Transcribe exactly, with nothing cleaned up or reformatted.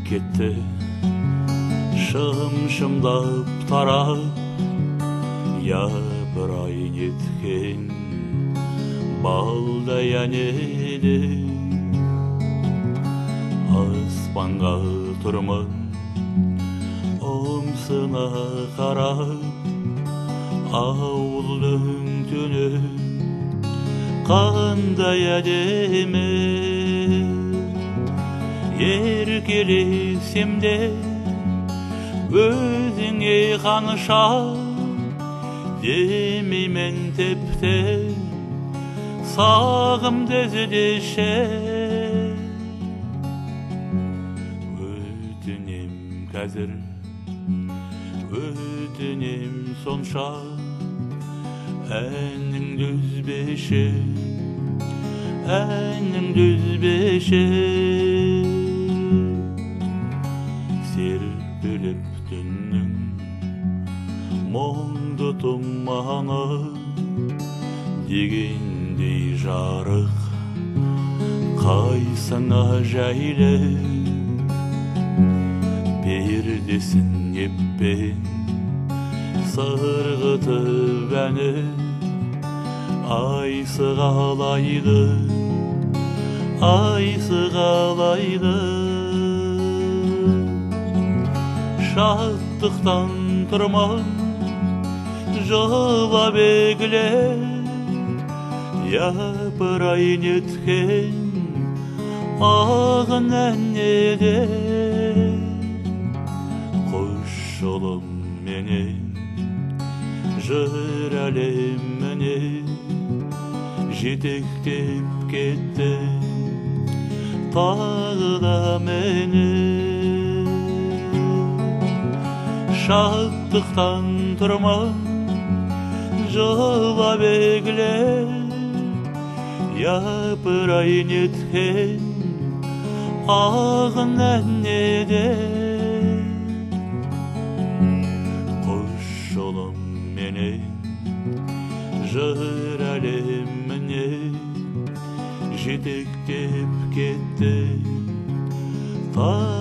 кетті шым-шымдап тарап, япырайын еткен балдай әнелі. Аспанға тұрмын омсына қарап, ауылдың түні қандай әдемі. Еркелесем де өзіңе қаныша, демеймін тепті сағымды іздеші. Өтінем қазір, өтінем сонша, әніңді үзбеші, әніңді үзбеші. Серпіліп түннің мұңды тұманы, дегендей жарық қайсыңа жайлы. Пердесін еппен сырғытып әні, ай сығалайды, ай сығалайды. Шаттықтан тұрмын жылап егіле, япырайын еткен ағын әнеде. Құш жолым менен жыр әлеміне жетектеп кетті тағы да мені. Шаттықтан тұрмын жылап егіле, япырайын еткен ағын әнеде. Құш жолым менен жыр әлеміне жетектеп кетті